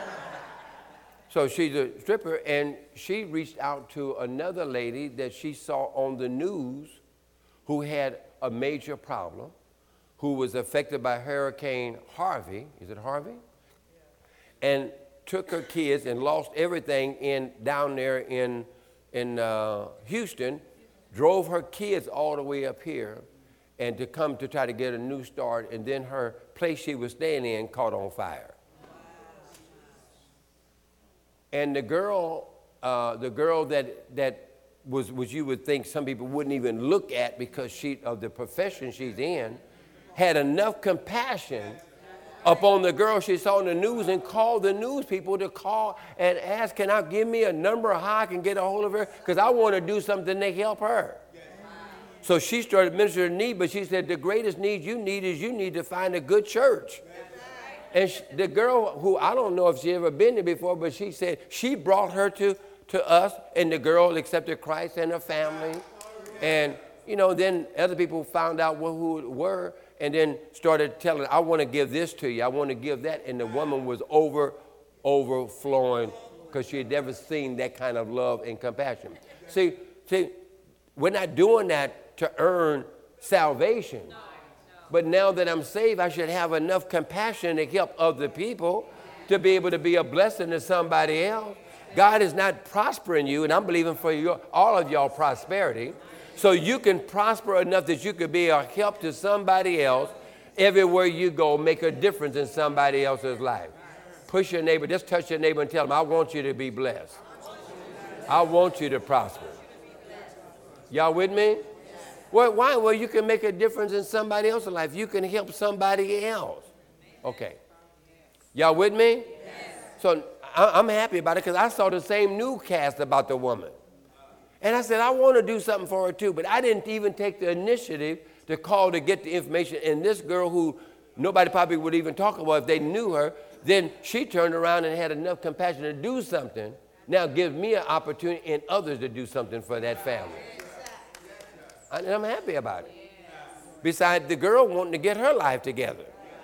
So she's a stripper, and she reached out to another lady that she saw on the news who had a major problem, who was affected by Hurricane Harvey. Is it Harvey? Yeah. And took her kids and lost everything in down there in, in uh, Houston, drove her kids all the way up here and to come to try to get a new start, and then her place she was staying in caught on fire. And the girl, uh, the girl that, that was, was you would think some people wouldn't even look at because she, of the profession she's in, had enough compassion upon the girl she saw in the news and called the news people to call and ask, can I give me a number of how I can get a hold of her? Because I want to do something to help her. So she started ministering to need, but she said, the greatest need you need is you need to find a good church. And she, the girl who, I don't know if she ever been there before, but she said she brought her to, to us, and the girl accepted Christ and her family. And, you know, then other people found out who it were, and then started telling, I want to give this to you. I want to give that. And the woman was over, overflowing because she had never seen that kind of love and compassion. See, see, we're not doing that to earn salvation. But now that I'm saved, I should have enough compassion to help other people to be able to be a blessing to somebody else. God is not prospering you, and I'm believing for your, all of y'all prosperity. So you can prosper enough that you could be a help to somebody else. Everywhere you go, make a difference in somebody else's life. Push your neighbor, just touch your neighbor and tell them, I want you to be blessed. I want you to prosper. Y'all with me? Well, why? Well, you can make a difference in somebody else's life. You can help somebody else. Okay. Y'all with me? So I'm happy about it because I saw the same newscast about the woman. And I said, I want to do something for her too, but I didn't even take the initiative to call to get the information. And this girl who nobody probably would even talk about if they knew her, then she turned around and had enough compassion to do something. Now give me an opportunity and others to do something for that family. And I'm happy about it. Besides the girl wanting to get her life together.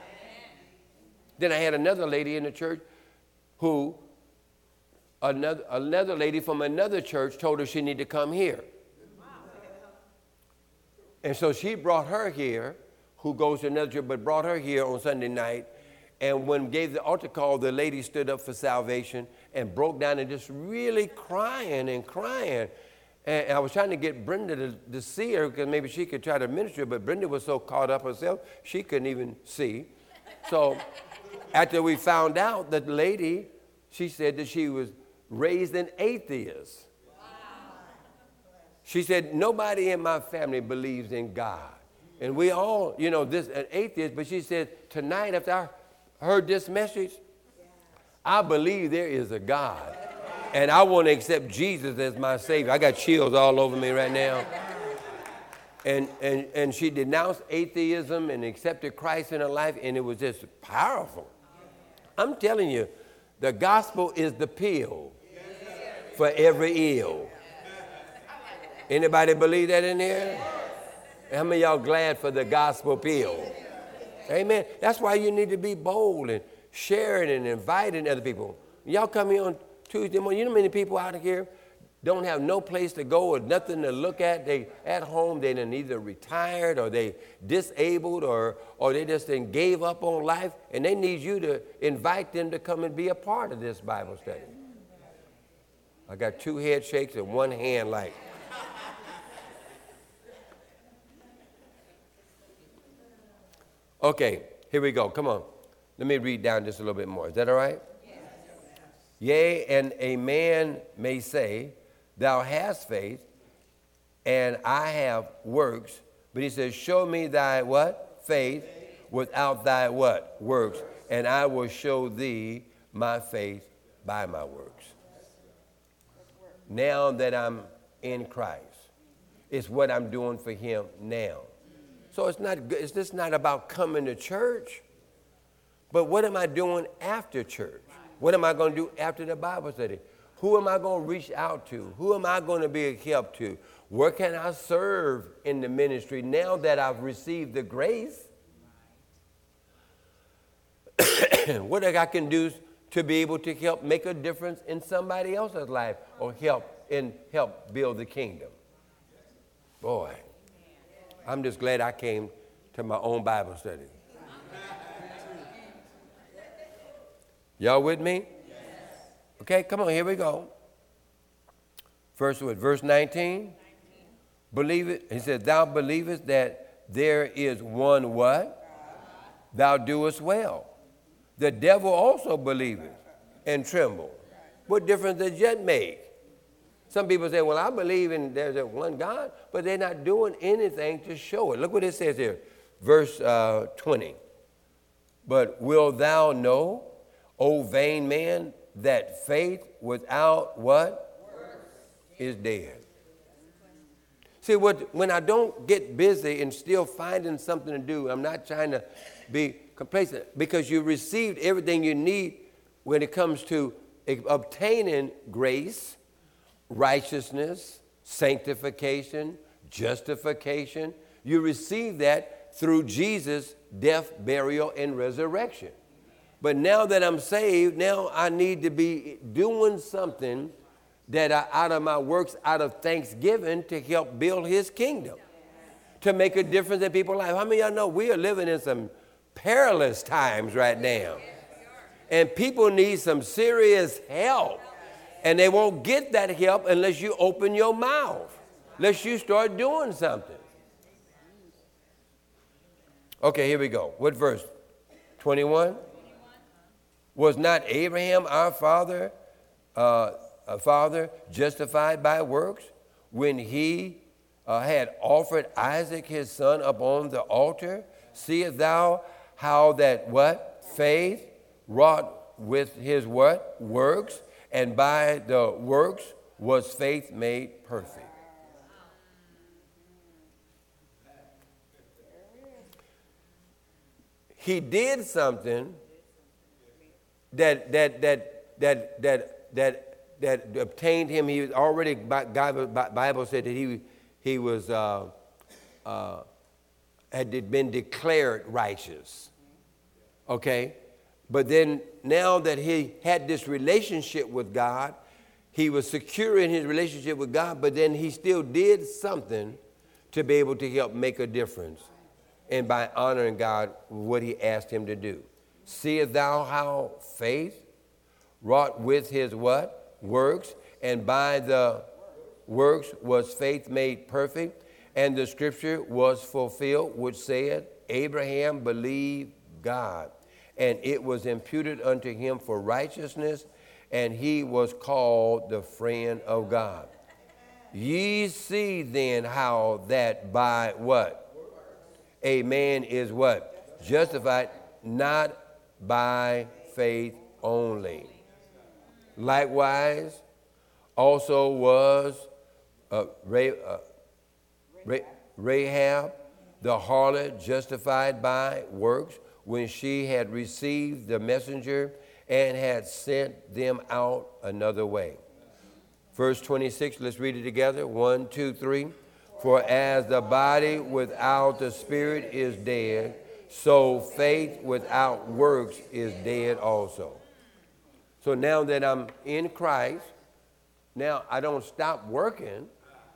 Then I had another lady in the church who Another, another lady from another church told her she needed to come here. And so she brought her here, who goes to another church, but brought her here on Sunday night. And when gave the altar call, the lady stood up for salvation and broke down and just really crying and crying. And I was trying to get Brenda to, to see her because maybe she could try to minister, but Brenda was so caught up herself, she couldn't even see. So after we found out that the lady, she said that she was raised an atheist. She said, nobody in my family believes in God. And we all, you know, this an atheist, but she said, tonight after I heard this message, I believe there is a God. And I want to accept Jesus as my Savior. I got chills all over me right now. And, and, and she denounced atheism and accepted Christ in her life, and it was just powerful. I'm telling you, the gospel is the pill for every ill. Anybody believe that in here? How many of y'all glad for the gospel pill? Amen. That's why you need to be bold and sharing and inviting other people. Y'all come here on Tuesday morning. You know how many people out here don't have no place to go or nothing to look at? They at home, they done either retired or they disabled or, or they just done gave up on life, and they need you to invite them to come and be a part of this Bible study. I got two head shakes and one hand like. Okay, here we go. Come on. Let me read down just a little bit more. Is that all right? Yes. Yea, and a man may say, thou hast faith, and I have works. But he says, show me thy what? Faith, without thy what? Works. And I will show thee my faith by my works. Now that I'm in Christ, it's what I'm doing for him now. So it's not good. It's just not about coming to church, but what am I doing after church? What am I going to do after the Bible study? Who am I going to reach out to? Who am I going to be a help to? Where can I serve in the ministry now that I've received the grace? What I can do to be able to help make a difference in somebody else's life or help and help build the kingdom? Boy. I'm just glad I came to my own Bible study. Y'all with me? Okay, come on, here we go. First with verse nineteen. Believe it. He said, thou believest that there is one what? Thou doest well. The devil also believeth and tremble. What difference does that make? Some people say, well, I believe in there's a one God, but they're not doing anything to show it. Look what it says here, verse uh, twenty. But wilt thou know, O vain man, that faith without what? Works. Is dead. See, what, when I don't get busy and still finding something to do, I'm not trying to be complacent, because you received everything you need when it comes to obtaining grace, righteousness, sanctification, justification. You receive that through Jesus' death, burial, and resurrection. But now that I'm saved, now I need to be doing something that I, out of my works, out of thanksgiving, to help build his kingdom, to make a difference in people's lives. How many of y'all know we are living in some perilous times right now? And people need some serious help. And they won't get that help unless you open your mouth, unless you start doing something. Okay, here we go. What verse? twenty-one? Was not Abraham our father, uh, a father justified by works when he uh, had offered Isaac his son upon the altar? Seest thou how that what? Faith wrought with his what? Works. And by the works was faith made perfect. He did something that that that that that that that obtained him. He was already, God, Bible said that he he was uh, uh, had been declared righteous. Okay. But then now that he had this relationship with God, he was secure in his relationship with God, but then he still did something to be able to help make a difference and by honoring God, what he asked him to do. Seest thou how faith wrought with his what? Works. And by the works was faith made perfect. And the scripture was fulfilled, which said, Abraham believed God, and it was imputed unto him for righteousness, and he was called the friend of God. Ye see then how that by what? A man is what? Justified, not by faith only. Likewise, also was uh, Ra- uh, Ra- Rahab, the harlot, justified by works when she had received the messenger and had sent them out another way. Verse twenty-six, let's read it together. One, two, three. For as the body without the spirit is dead, so faith without works is dead also. So now that I'm in Christ, now I don't stop working,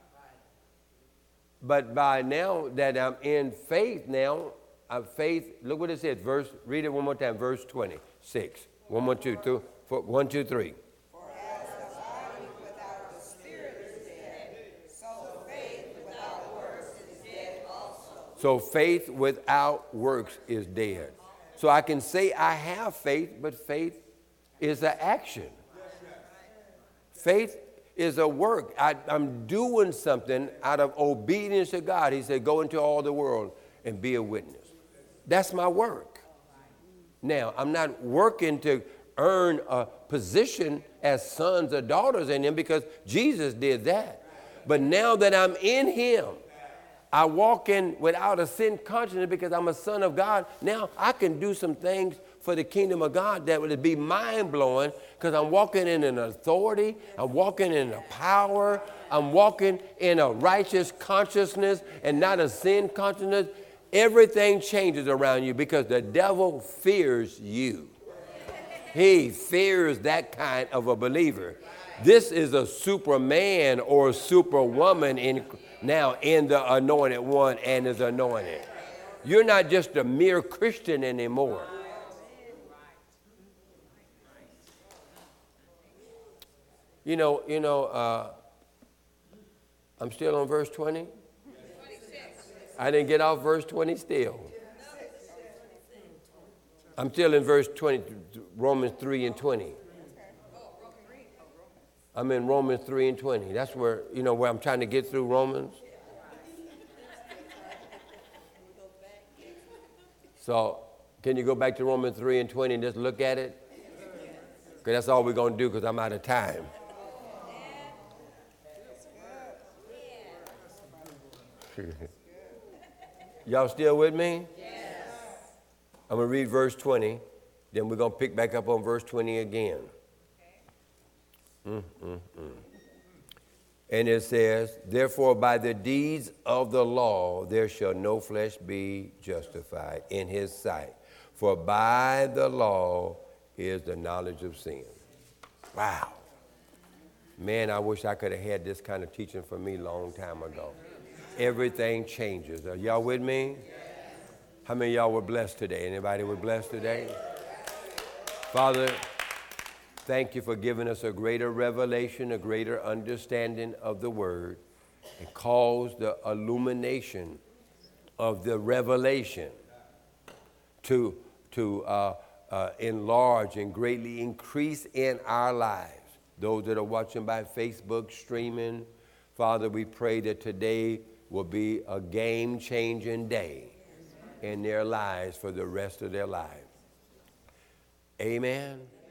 but by now that I'm in faith now, uh, faith, look what it says, verse, read it one more time, verse twenty-six. One more, two, two, four, one, two, three. For as the body without the spirit is dead, so faith without works is dead also. So faith without works is dead. So I can say I have faith, but faith is an action. Faith is a work. I, I'm doing something out of obedience to God. He said, go into all the world and be a witness. That's my work. Now, I'm not working to earn a position as sons or daughters in him because Jesus did that. But now that I'm in him, I walk in without a sin conscience because I'm a son of God. Now I can do some things for the kingdom of God that would be mind-blowing because I'm walking in an authority, I'm walking in a power, I'm walking in a righteous consciousness and not a sin consciousness. Everything changes around you because the devil fears you. He fears that kind of a believer. This is a superman or superwoman in now in the anointed one and is anointed. You're not just a mere Christian anymore. You know, you know, uh, I'm still on verse twenty. I didn't get off verse twenty still. I'm still in verse twenty, Romans three and twenty. I'm in Romans three and twenty. That's where, you know, where I'm trying to get through Romans. So can you go back to Romans three and twenty and just look at it? Because that's all we're going to do because I'm out of time. Y'all still with me? Yes. I'm going to read verse twenty. Then we're going to pick back up on verse twenty again. Mm, mm, mm. And it says, therefore by the deeds of the law there shall no flesh be justified in his sight. For by the law is the knowledge of sin. Wow. Man, I wish I could have had this kind of teaching for me a long time ago. Everything changes. Are y'all with me? How many of y'all were blessed today? Anybody were blessed today? Father, thank you for giving us a greater revelation, a greater understanding of the word. It calls the illumination of the revelation to, to uh, uh, enlarge and greatly increase in our lives. Those that are watching by Facebook, streaming, Father, we pray that today will be a game-changing day in their lives for the rest of their lives. Amen.